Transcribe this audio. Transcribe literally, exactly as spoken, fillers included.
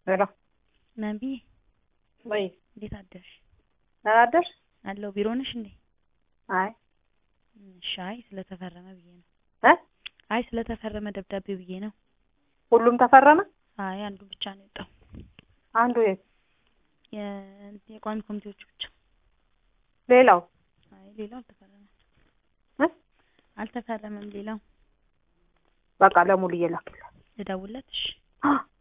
ሄሎ ናቢ ወይ እንዴት አደርሽ? ደህና አደርሽ? አለሁ። ቢሮ ነሽ እንዴ? አይ ሻይ ስለተፈረመ ብዬ ነው። እ አይ ስለተፈረመ ደብዳቤ ብዬ ነው። ሁሉም ተፈረመ? አይ አንዱ ብቻ ነው የወጣው። አንዱ የት? የ የቋሚ ኮሚቴዎች ብቻ። ሌላው? አይ ሌላው አልተፈረመም። እ አልተፈረመም ሌላው። በቃ ለሙሉ እየላክላት ልደውልለትሽ? አ